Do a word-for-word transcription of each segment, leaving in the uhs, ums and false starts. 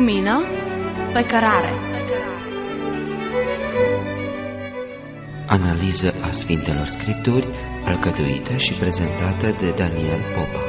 lumină pe cărare. Analiză a Sfintelor Scripturi, alcătuită și prezentată de Daniel Popa.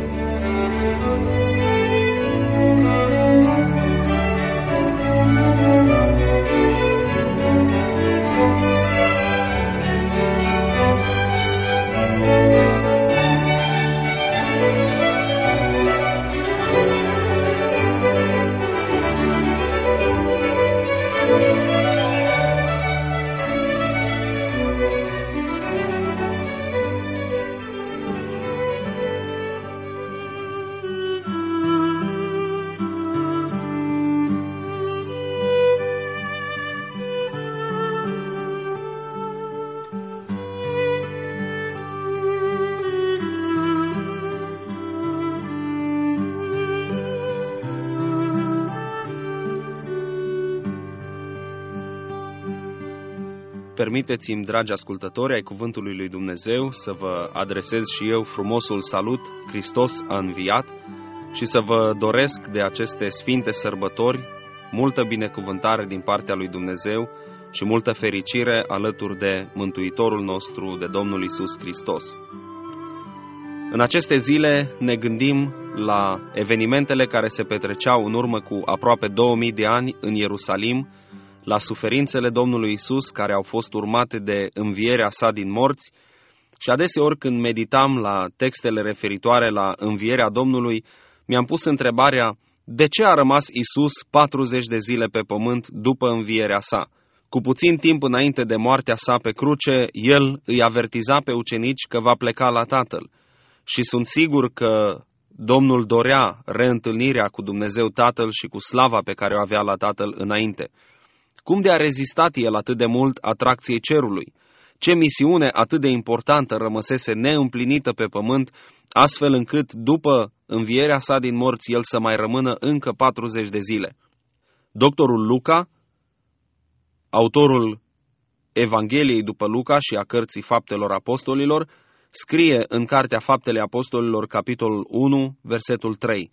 Permiteți-mi, dragi ascultători ai Cuvântului lui Dumnezeu, să vă adresez și eu frumosul salut, Hristos a înviat, și să vă doresc de aceste sfinte sărbători multă binecuvântare din partea lui Dumnezeu și multă fericire alături de Mântuitorul nostru, de Domnul Iisus Hristos. În aceste zile ne gândim la evenimentele care se petreceau în urmă cu aproape două mii de ani în Ierusalim, la suferințele Domnului Iisus care au fost urmate de învierea sa din morți, și adeseori când meditam la textele referitoare la învierea Domnului, mi-am pus întrebarea: de ce a rămas Iisus patruzeci de zile pe pământ după învierea sa? Cu puțin timp înainte de moartea sa pe cruce, El îi avertiza pe ucenici că va pleca la Tatăl. Și sunt sigur că Domnul dorea reîntâlnirea cu Dumnezeu Tatăl și cu slava pe care o avea la Tatăl înainte. Cum de a rezistat El atât de mult atracției cerului? Ce misiune atât de importantă rămăsese neîmplinită pe pământ, astfel încât, după învierea sa din morți, El să mai rămână încă patruzeci de zile? Doctorul Luca, autorul Evangheliei după Luca și a cărții Faptelor Apostolilor, scrie în Cartea Faptele Apostolilor, capitolul unu, versetul trei.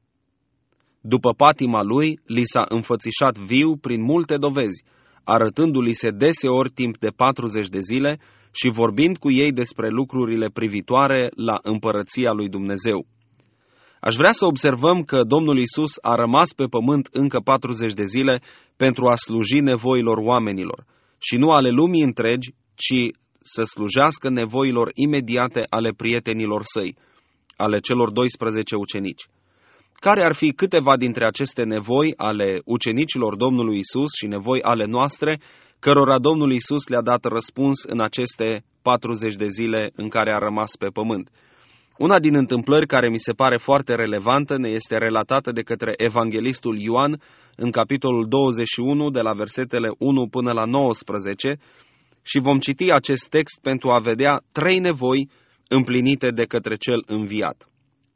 După patima lui, li s-a înfățișat viu prin multe dovezi, arătându-li se deseori timp de patruzeci de zile și vorbind cu ei despre lucrurile privitoare la împărăția lui Dumnezeu. Aș vrea să observăm că Domnul Iisus a rămas pe pământ încă patruzeci de zile pentru a sluji nevoilor oamenilor, și nu ale lumii întregi, ci să slujească nevoilor imediate ale prietenilor săi, ale celor doisprezece ucenici. Care ar fi câteva dintre aceste nevoi ale ucenicilor Domnului Iisus și nevoi ale noastre, cărora Domnul Iisus le-a dat răspuns în aceste patruzeci de zile în care a rămas pe pământ? Una din întâmplări care mi se pare foarte relevantă ne este relatată de către evanghelistul Ioan în capitolul douăzeci și unu, de la versetele unu până la nouăsprezece, și vom citi acest text pentru a vedea trei nevoi împlinite de către cel înviat.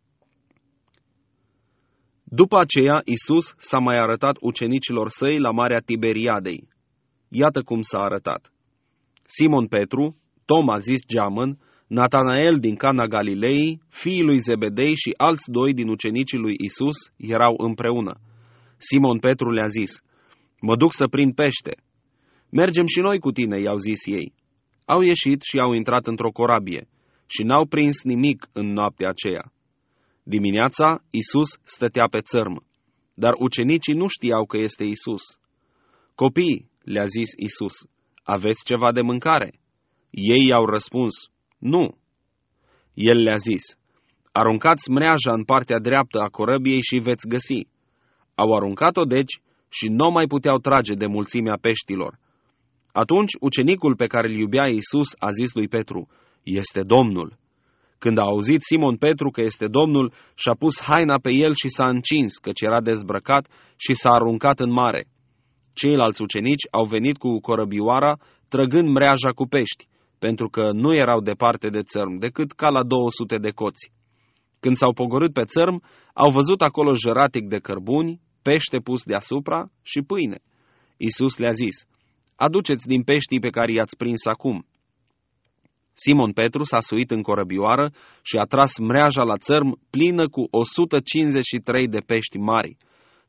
După aceea, Iisus s-a mai arătat ucenicilor săi la Marea Tiberiadei. Iată cum s-a arătat. Simon Petru, Toma zis Geamăn, Natanael din Cana Galilei, fiii lui Zebedei și alți doi din ucenicii lui Iisus erau împreună. Simon Petru le-a zis: mă duc să prind pește. Mergem și noi cu tine, i-au zis ei. Au ieșit și au intrat într-o corabie și n-au prins nimic în noaptea aceea. Dimineața, Iisus stătea pe țărm, dar ucenicii nu știau că este Iisus. Copii, le-a zis Iisus, aveți ceva de mâncare? Ei i-au răspuns, nu. El le-a zis, aruncați mreaja în partea dreaptă a corăbiei și veți găsi. Au aruncat-o deci și nu mai puteau trage de mulțimea peștilor. Atunci ucenicul pe care îl iubea Iisus a zis lui Petru, este Domnul. Când a auzit Simon Petru că este Domnul, și-a pus haina pe el și s-a încins, căci era dezbrăcat, și s-a aruncat în mare. Ceilalți ucenici au venit cu corăbioara, trăgând mreaja cu pești, pentru că nu erau departe de țărm, decât ca la două sute de coți. Când s-au pogorât pe țărm, au văzut acolo jăratic de cărbuni, pește pus deasupra și pâine. Iisus le-a zis, aduceți din peștii pe care i-ați prins acum. Simon Petru s-a suit în corăbioară și a tras mreaja la țărm plină cu o sută cincizeci și trei de pești mari.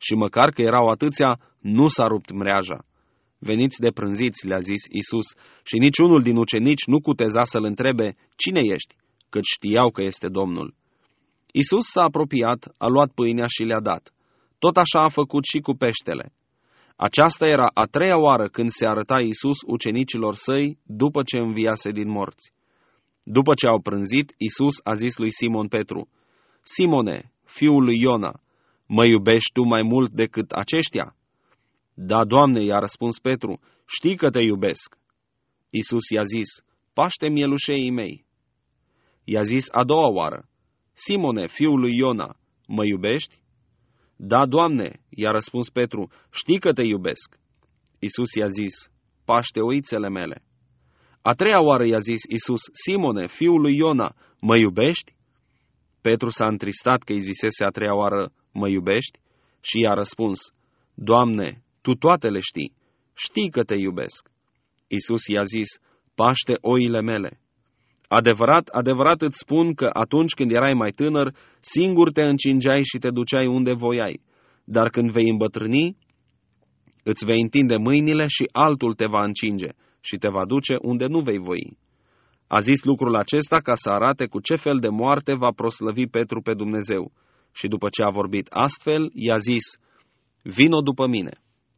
și măcar că erau atâția, nu s-a rupt mreaja. Veniți de prânziți, le-a zis Isus, și niciunul din ucenici nu cuteza să-l întrebe, cine ești? Căci știau că este Domnul. Isus s-a apropiat, a luat pâinea și le-a dat. Tot așa a făcut și cu peștele. Aceasta era a treia oară când se arăta Isus ucenicilor săi după ce înviase din morți. După ce au prânzit, Isus a zis lui Simon Petru, Simone, fiul lui Iona, mă iubești tu mai mult decât aceștia? Da, Doamne, i-a răspuns Petru, știi că te iubesc. Isus i-a zis, paște mielușeii mei. I-a zis a doua oară, Simone, fiul lui Iona, mă iubești? Da, Doamne, i-a răspuns Petru, știi că te iubesc. Isus i-a zis, paște oițele mele. A treia oară i-a zis Isus, Simone, fiul lui Iona, mă iubești? Petru s-a întristat că îi zisese a treia oară, mă iubești? Și i-a răspuns, Doamne, Tu toate le știi, știi că te iubesc. Isus i-a zis, paște oile mele. Adevărat, adevărat îți spun că atunci când erai mai tânăr, singur te încingeai și te duceai unde voiai, dar când vei îmbătrâni, îți vei întinde mâinile și altul te va încinge și te va duce unde nu vei voi. A zis lucrul acesta ca să arate cu ce fel de moarte va proslăvi Petru pe Dumnezeu. Și după ce a vorbit astfel, i-a zis, vino după mine.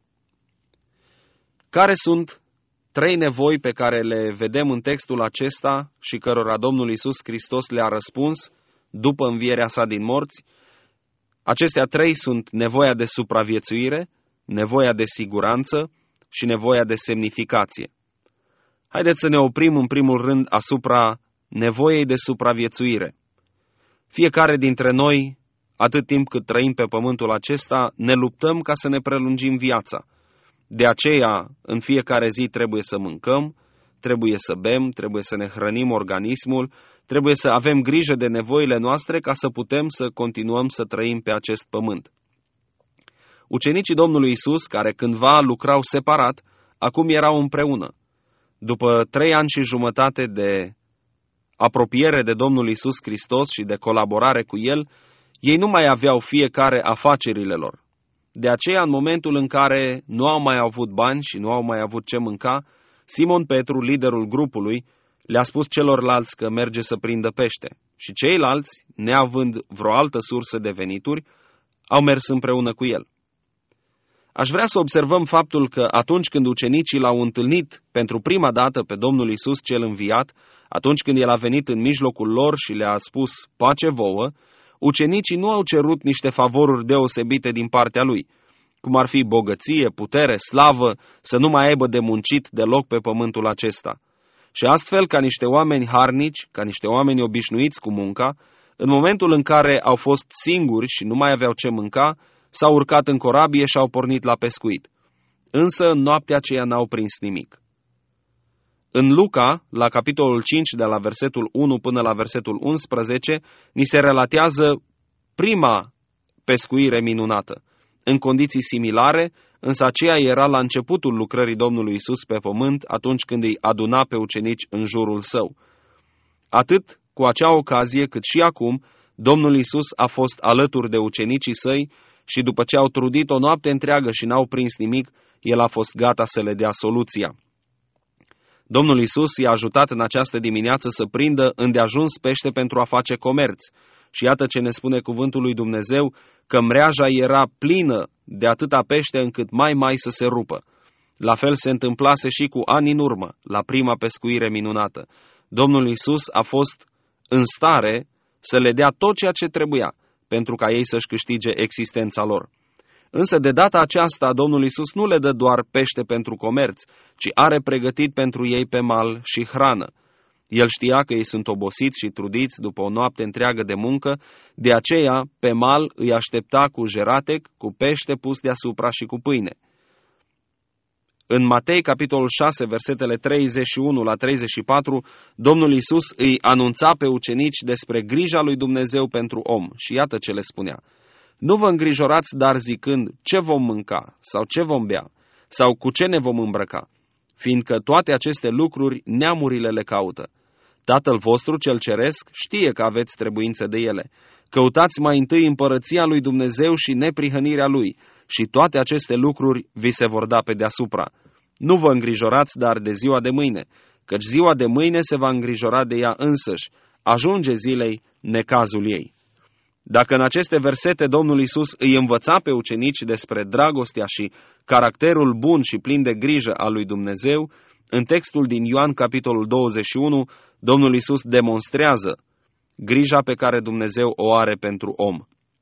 Care sunt trei nevoi pe care le vedem în textul acesta și cărora Domnul Iisus Hristos le-a răspuns după învierea sa din morți? Acestea trei sunt nevoia de supraviețuire, nevoia de siguranță și nevoia de semnificație. Haideți să ne oprim în primul rând asupra nevoiei de supraviețuire. Fiecare dintre noi, atât timp cât trăim pe pământul acesta, ne luptăm ca să ne prelungim viața. De aceea, în fiecare zi trebuie să mâncăm, trebuie să bem, trebuie să ne hrănim organismul, trebuie să avem grijă de nevoile noastre ca să putem să continuăm să trăim pe acest pământ. Ucenicii Domnului Isus, care cândva lucrau separat, acum erau împreună. După trei ani și jumătate de apropiere de Domnul Isus Hristos și de colaborare cu El, ei nu mai aveau fiecare afacerile lor. De aceea, în momentul în care nu au mai avut bani și nu au mai avut ce mânca, Simon Petru, liderul grupului, le-a spus celorlalți că merge să prindă pește. Și ceilalți, neavând vreo altă sursă de venituri, au mers împreună cu el. Aș vrea să observăm faptul că atunci când ucenicii l-au întâlnit pentru prima dată pe Domnul Isus cel înviat, atunci când El a venit în mijlocul lor și le-a spus pace vouă, ucenicii nu au cerut niște favoruri deosebite din partea Lui, cum ar fi bogăție, putere, slavă, să nu mai aibă de muncit deloc pe pământul acesta. Și astfel, ca niște oameni harnici, ca niște oameni obișnuiți cu munca, în momentul în care au fost singuri și nu mai aveau ce mânca, s-au urcat în corabie și au pornit la pescuit. Însă în noaptea aceea n-au prins nimic. În Luca, la capitolul cinci, de la versetul unu până la versetul unsprezece, ni se relatează prima pescuire minunată. În condiții similare, însă aceea era la începutul lucrării Domnului Isus pe pământ, atunci când îi aduna pe ucenici în jurul său. Atât cu acea ocazie, cât și acum, Domnul Isus a fost alături de ucenicii săi și după ce au trudit o noapte întreagă și n-au prins nimic, El a fost gata să le dea soluția. Domnul Isus i-a ajutat în această dimineață să prindă îndeajuns pește pentru a face comerț. Și iată ce ne spune cuvântul lui Dumnezeu, că mreaja era plină de atâta pește încât mai mai să se rupă. La fel se întâmplase și cu ani în urmă, la prima pescuire minunată. Domnul Isus a fost în stare să le dea tot ceea ce trebuia pentru ca ei să-și câștige existența lor. Însă de data aceasta Domnul Isus nu le dă doar pește pentru comerț, ci are pregătit pentru ei pe mal și hrană. El știa că ei sunt obosiți și trudiți după o noapte întreagă de muncă, de aceea pe mal îi aștepta cu jeratec, cu pește pus deasupra și cu pâine. În Matei, capitolul șase, versetele treizeci și unu la treizeci și patru, Domnul Isus îi anunța pe ucenici despre grija lui Dumnezeu pentru om și iată ce le spunea. Nu vă îngrijorați, dar zicând ce vom mânca sau ce vom bea sau cu ce ne vom îmbrăca, fiindcă toate aceste lucruri neamurile le caută. Tatăl vostru cel ceresc știe că aveți trebuință de ele. Căutați mai întâi împărăția lui Dumnezeu și neprihănirea lui, și toate aceste lucruri vi se vor da pe deasupra. Nu vă îngrijorați, dar de ziua de mâine, căci ziua de mâine se va îngrijora de ea însăși. Ajunge zilei necazul ei. Dacă în aceste versete Domnul Iisus îi învăța pe ucenici despre dragostea și caracterul bun și plin de grijă al lui Dumnezeu, în textul din Ioan, capitolul douăzeci și unu, Domnul Iisus demonstrează grija pe care Dumnezeu o are pentru om.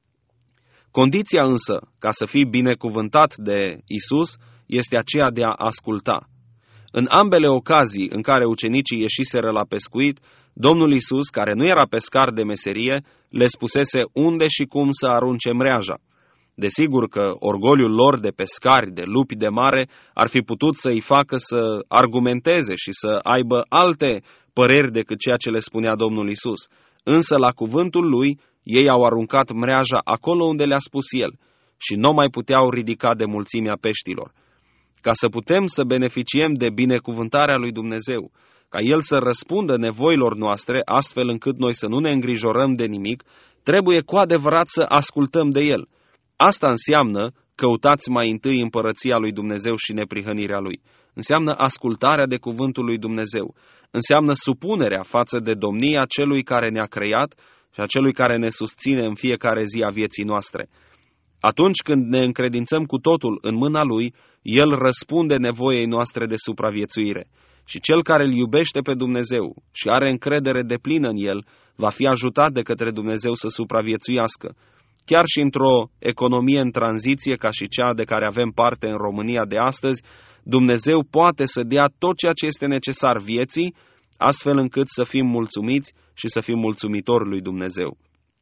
Condiția însă, ca să fii binecuvântat de Iisus, este aceea de a asculta. În ambele ocazii în care ucenicii ieșiseră la pescuit, Domnul Iisus, care nu era pescar de meserie, le spusese unde și cum să arunce mreaja. Desigur că orgoliul lor de pescari, de lupi de mare, ar fi putut să-i facă să argumenteze și să aibă alte păreri decât ceea ce le spunea Domnul Iisus. Însă la cuvântul lui, ei au aruncat mreaja acolo unde le-a spus el și nu mai puteau ridica de mulțimea peștilor. Ca să putem să beneficiem de binecuvântarea lui Dumnezeu, ca El să răspundă nevoilor noastre, astfel încât noi să nu ne îngrijorăm de nimic, trebuie cu adevărat să ascultăm de El. Asta înseamnă căutați mai întâi împărăția lui Dumnezeu și neprihănirea Lui. Înseamnă ascultarea de cuvântul lui Dumnezeu. Înseamnă supunerea față de domnia celui care ne-a creat și a celui care ne susține în fiecare zi a vieții noastre. Atunci când ne încredințăm cu totul în mâna Lui, El răspunde nevoiei noastre de supraviețuire. Și cel care îl iubește pe Dumnezeu și are încredere deplină în El, va fi ajutat de către Dumnezeu să supraviețuiască. Chiar și într-o economie în tranziție ca și cea de care avem parte în România de astăzi, Dumnezeu poate să dea tot ceea ce este necesar vieții, astfel încât să fim mulțumiți și să fim mulțumitori lui Dumnezeu.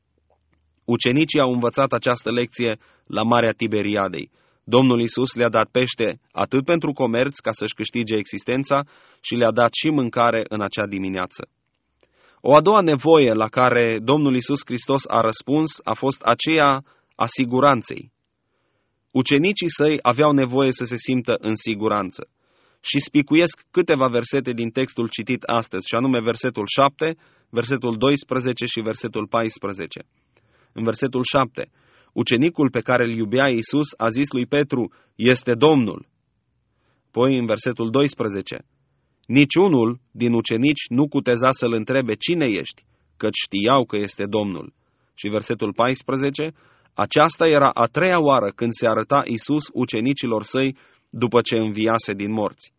Ucenicii au învățat această lecție la Marea Tiberiadei. Domnul Iisus le-a dat pește atât pentru comerț ca să-și câștige existența și le-a dat și mâncare în acea dimineață. O a doua nevoie la care Domnul Iisus Hristos a răspuns a fost aceea a siguranței. Ucenicii săi aveau nevoie să se simtă în siguranță. Și spicuiesc câteva versete din textul citit astăzi, și anume versetul șapte, versetul doisprezece și versetul paisprezece. În versetul șapte, ucenicul pe care îl iubea Iisus a zis lui Petru, este Domnul. Apoi în versetul doisprezece, niciunul din ucenici nu cuteza să-l întrebe cine ești, căci știau că este Domnul. Și versetul paisprezece, aceasta era a treia oară când se arăta Iisus ucenicilor săi după ce înviase din morți.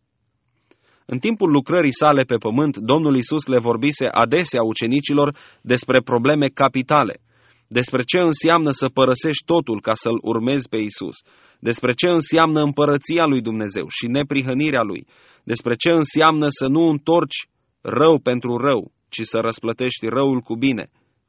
În timpul lucrării sale pe pământ, Domnul Iisus le vorbise adesea ucenicilor despre probleme capitale, despre ce înseamnă să părăsești totul ca să-L urmezi pe Iisus, despre ce înseamnă împărăția lui Dumnezeu și neprihănirea Lui, despre ce înseamnă să nu întorci rău pentru rău, ci să răsplătești răul cu bine.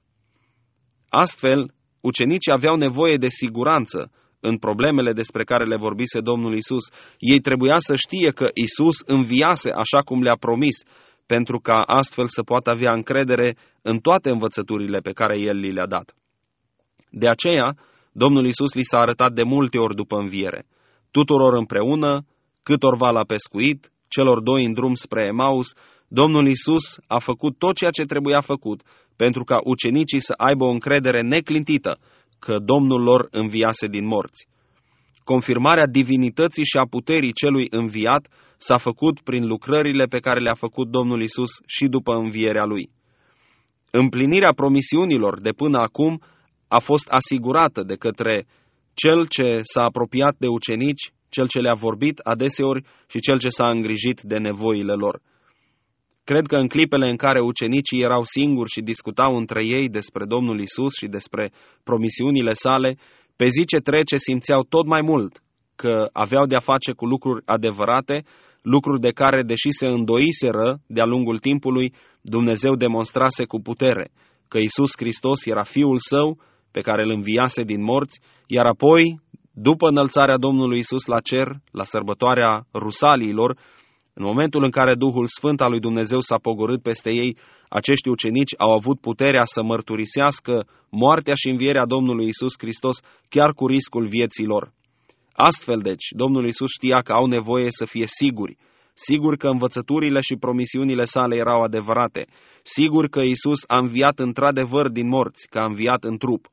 Astfel, ucenicii aveau nevoie de siguranță în problemele despre care le vorbise Domnul Iisus. Ei trebuia să știe că Iisus înviase așa cum le-a promis, pentru ca astfel să poată avea încredere în toate învățăturile pe care El li le-a dat. De aceea, Domnul Iisus li s-a arătat de multe ori după înviere, tuturor împreună, câtorva la pescuit, celor doi în drum spre Emaus. Domnul Iisus a făcut tot ceea ce trebuia făcut pentru ca ucenicii să aibă o încredere neclintită că Domnul lor înviase din morți. Confirmarea divinității și a puterii celui înviat s-a făcut prin lucrările pe care le-a făcut Domnul Iisus și după învierea Lui. Împlinirea promisiunilor de până acum a fost asigurată de către Cel ce s-a apropiat de ucenici, Cel ce le-a vorbit adeseori și Cel ce s-a îngrijit de nevoile lor. Cred că în clipele în care ucenicii erau singuri și discutau între ei despre Domnul Iisus și despre promisiunile sale, pe zi ce trece simțeau tot mai mult că aveau de-a face cu lucruri adevărate, lucruri de care, deși se îndoiseră de-a lungul timpului, Dumnezeu demonstrase cu putere că Iisus Hristos era Fiul Său, pe care îl înviase din morți, iar apoi, după înălțarea Domnului Iisus la cer, la sărbătoarea Rusaliilor, în momentul în care Duhul Sfânt al lui Dumnezeu s-a pogorât peste ei, acești ucenici au avut puterea să mărturisească moartea și învierea Domnului Iisus Hristos, chiar cu riscul vieții lor. Astfel, deci, Domnul Iisus știa că au nevoie să fie siguri sigur că învățăturile și promisiunile sale erau adevărate, sigur că Iisus a înviat într-adevăr din morți, că a înviat în trup.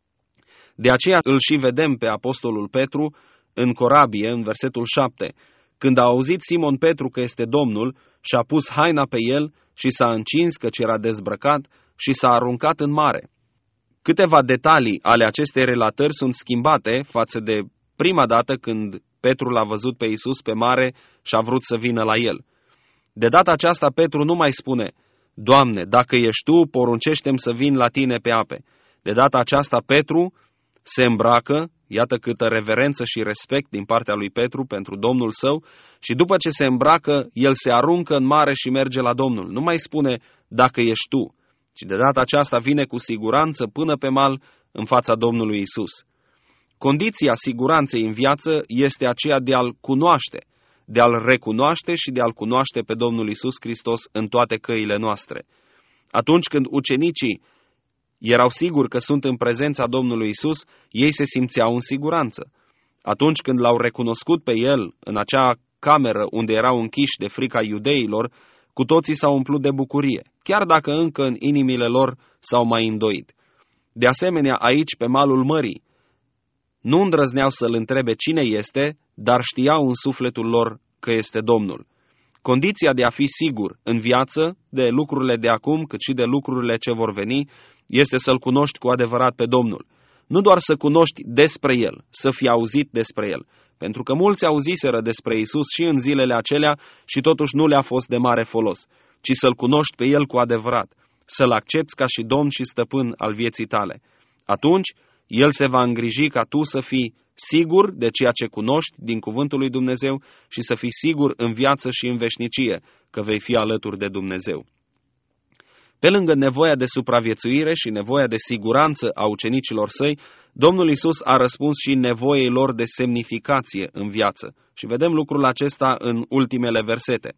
De aceea îl și vedem pe apostolul Petru în corabie, în versetul șapte, când a auzit Simon Petru că este Domnul, și-a pus haina pe el și s-a încins căci era dezbrăcat și s-a aruncat în mare. Câteva detalii ale acestei relatări sunt schimbate față de prima dată când Petru l-a văzut pe Iisus pe mare și a vrut să vină la el. De data aceasta Petru nu mai spune: Doamne, dacă ești Tu, poruncește-mi să vin la Tine pe ape. De data aceasta Petru se îmbracă, iată câtă reverență și respect din partea lui Petru pentru Domnul său, și după ce se îmbracă, el se aruncă în mare și merge la Domnul. Nu mai spune: dacă ești Tu, ci de data aceasta vine cu siguranță până pe mal în fața Domnului Iisus. Condiția siguranței în viață este aceea de a-L cunoaște, de a-L recunoaște și de a-L cunoaște pe Domnul Iisus Hristos în toate căile noastre. Atunci când ucenicii erau siguri că sunt în prezența Domnului Iisus, ei se simțeau în siguranță. Atunci când L-au recunoscut pe El în acea cameră unde erau închiși de frica iudeilor, cu toții s-au umplut de bucurie, chiar dacă încă în inimile lor s-au mai îndoit. De asemenea, aici, pe malul mării, nu îndrăzneau să-L întrebe cine este, dar știau în sufletul lor că este Domnul. Condiția de a fi sigur în viață, de lucrurile de acum, cât și de lucrurile ce vor veni, este să-L cunoști cu adevărat pe Domnul. Nu doar să cunoști despre El, să fii auzit despre El, pentru că mulți auziseră despre Iisus și în zilele acelea și totuși nu le-a fost de mare folos, ci să-L cunoști pe El cu adevărat, să-L accepți ca și Domn și Stăpân al vieții tale. Atunci, El se va îngriji ca tu să fii sigur de ceea ce cunoști din cuvântul lui Dumnezeu și să fii sigur în viață și în veșnicie că vei fi alături de Dumnezeu. Pe lângă nevoia de supraviețuire și nevoia de siguranță a ucenicilor săi, Domnul Iisus a răspuns și nevoii lor de semnificație în viață. Și vedem lucrul acesta în ultimele versete.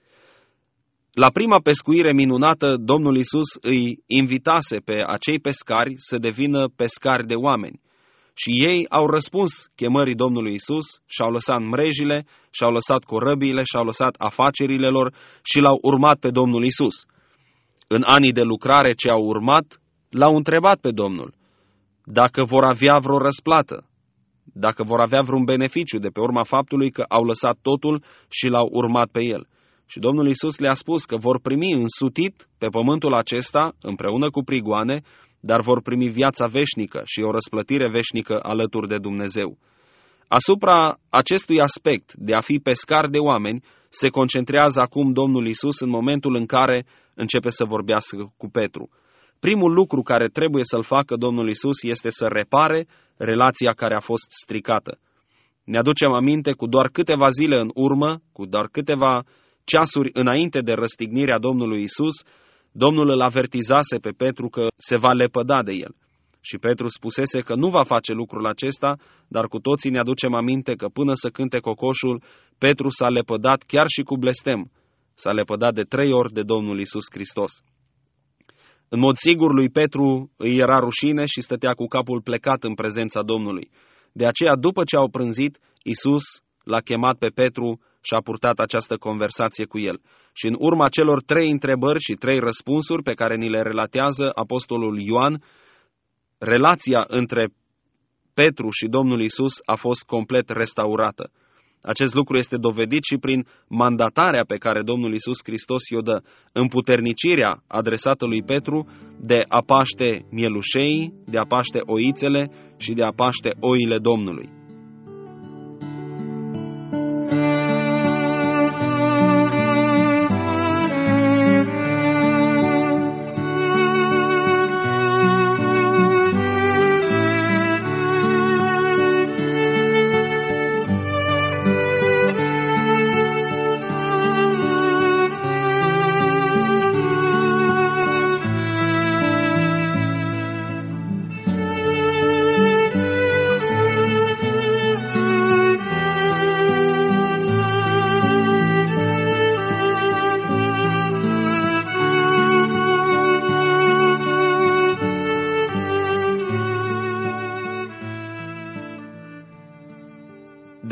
La prima pescuire minunată, Domnul Iisus îi invitase pe acei pescari să devină pescari de oameni. Și ei au răspuns chemării Domnului Iisus, și-au lăsat mrejile, și-au lăsat corăbiile, și-au lăsat afacerile lor și L-au urmat pe Domnul Iisus. În anii de lucrare ce au urmat, L-au întrebat pe Domnul dacă vor avea vreo răsplată, dacă vor avea vreun beneficiu de pe urma faptului că au lăsat totul și L-au urmat pe El. Și Domnul Iisus le-a spus că vor primi însutit pe pământul acesta, împreună cu prigoane, dar vor primi viața veșnică și o răsplătire veșnică alături de Dumnezeu. Asupra acestui aspect de a fi pescar de oameni se concentrează acum Domnul Iisus în momentul în care începe să vorbească cu Petru. Primul lucru care trebuie să-l facă Domnul Iisus este să repare relația care a fost stricată. Ne aducem aminte cu doar câteva zile în urmă, cu doar câteva ceasuri înainte de răstignirea Domnului Iisus, Domnul îl avertizase pe Petru că se va lepăda de el. Și Petru spusese că nu va face lucrul acesta, dar cu toții ne aducem aminte că până să cânte cocoșul, Petru s-a lepădat chiar și cu blestem. S-a lepădat de trei ori de Domnul Iisus Hristos. În mod sigur lui Petru îi era rușine și stătea cu capul plecat în prezența Domnului. De aceea, după ce au prânzit, Iisus l-a chemat pe Petru și a purtat această conversație cu el. Și în urma celor trei întrebări și trei răspunsuri pe care ni le relatează apostolul Ioan, relația între Petru și Domnul Iisus a fost complet restaurată. Acest lucru este dovedit și prin mandatarea pe care Domnul Iisus Hristos i-o dă, împuternicirea adresată lui Petru de a paște mielușeii, de a paște oițele și de a paște oile Domnului.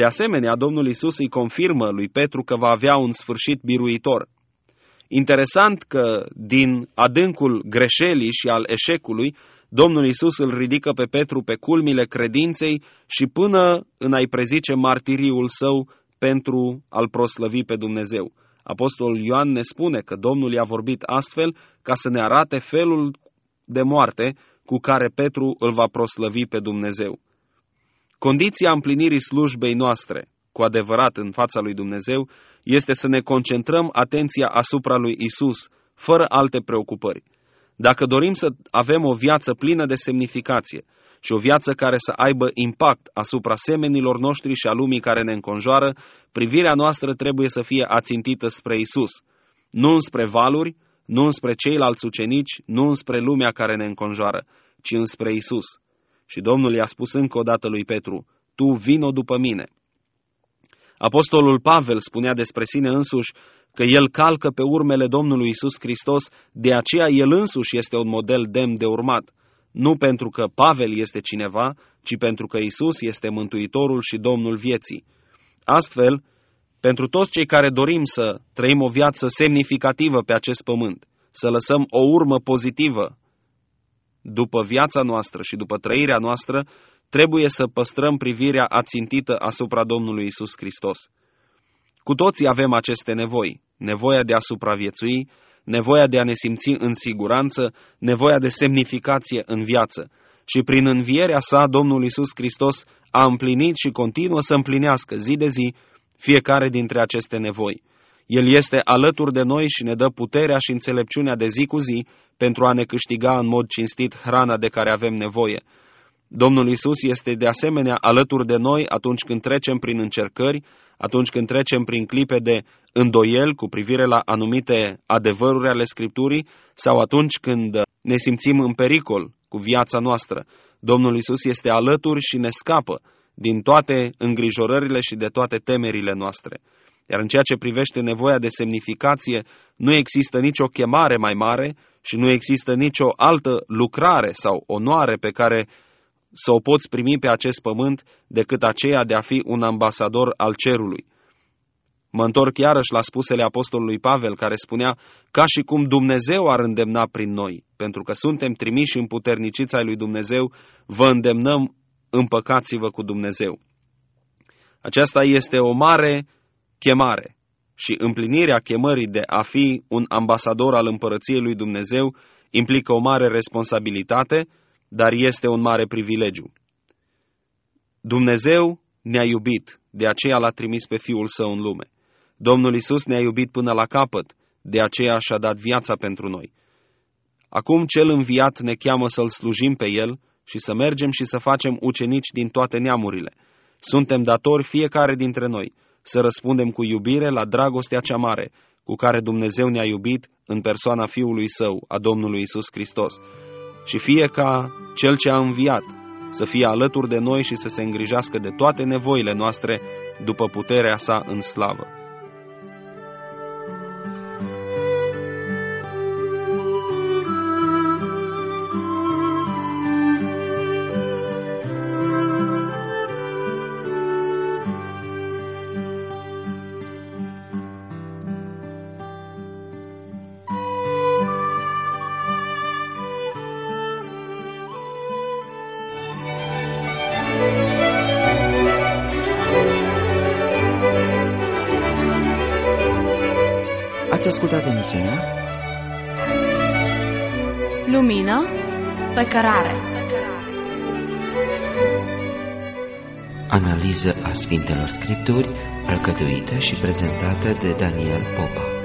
asemenea, Domnul Iisus îi confirmă lui Petru că va avea un sfârșit biruitor. Interesant că din adâncul greșelii și al eșecului, Domnul Iisus îl ridică pe Petru pe culmile credinței și până în a-i prezice martiriul său pentru a-L proslăvi pe Dumnezeu. Apostolul Ioan ne spune că Domnul i-a vorbit astfel ca să ne arate felul de moarte cu care Petru îl va proslăvi pe Dumnezeu. Condiția împlinirii slujbei noastre, cu adevărat în fața lui Dumnezeu, este să ne concentrăm atenția asupra lui Isus, fără alte preocupări. Dacă dorim să avem o viață plină de semnificație și o viață care să aibă impact asupra semenilor noștri și a lumii care ne înconjoară, privirea noastră trebuie să fie ațintită spre Isus, nu înspre valuri, nu înspre ceilalți ucenici, nu înspre lumea care ne înconjoară, ci înspre Isus. Și Domnul i-a spus încă o dată lui Petru: tu vino după mine. Apostolul Pavel spunea despre sine însuși că el calcă pe urmele Domnului Isus Hristos, de aceea el însuși este un model demn de urmat, nu pentru că Pavel este cineva, ci pentru că Isus este Mântuitorul și Domnul vieții. Astfel, pentru toți cei care dorim să trăim o viață semnificativă pe acest pământ, să lăsăm o urmă pozitivă după viața noastră și după trăirea noastră, trebuie să păstrăm privirea ațintită asupra Domnului Isus Hristos. Cu toții avem aceste nevoi, nevoia de a supraviețui, nevoia de a ne simți în siguranță, nevoia de semnificație în viață. Și prin învierea sa, Domnul Isus Hristos a împlinit și continuă să împlinească zi de zi fiecare dintre aceste nevoi. El este alături de noi și ne dă puterea și înțelepciunea de zi cu zi pentru a ne câștiga în mod cinstit hrana de care avem nevoie. Domnul Isus este de asemenea alături de noi atunci când trecem prin încercări, atunci când trecem prin clipe de îndoiel cu privire la anumite adevăruri ale Scripturii sau atunci când ne simțim în pericol cu viața noastră. Domnul Isus este alături și ne scapă din toate îngrijorările și de toate temerile noastre. Iar în ceea ce privește nevoia de semnificație, nu există nicio chemare mai mare și nu există nicio altă lucrare sau onoare pe care să o poți primi pe acest pământ decât aceea de a fi un ambasador al cerului. Mă întorc iarăși la spusele apostolului Pavel, care spunea: ca și cum Dumnezeu ar îndemna prin noi, pentru că suntem trimiși împuterniciți ai lui Dumnezeu, vă îndemnăm, împăcați-vă cu Dumnezeu. Aceasta este o mare chemare și împlinirea chemării de a fi un ambasador al împărăției lui Dumnezeu implică o mare responsabilitate, dar este un mare privilegiu. Dumnezeu ne-a iubit, de aceea l-a trimis pe Fiul Său în lume. Domnul Isus ne-a iubit până la capăt, de aceea și-a dat viața pentru noi. Acum Cel înviat ne cheamă să-L slujim pe El și să mergem și să facem ucenici din toate neamurile. Suntem datori fiecare dintre noi să răspundem cu iubire la dragostea cea mare cu care Dumnezeu ne-a iubit în persoana Fiului Său, a Domnului Isus Hristos. Și fie ca Cel ce a înviat să fie alături de noi și să se îngrijească de toate nevoile noastre după puterea sa în slavă. Ați ascultat emisiunea Lumină pe cărare. Analiză a Sfintelor Scripturi, alcătuită și prezentată de Daniel Popa.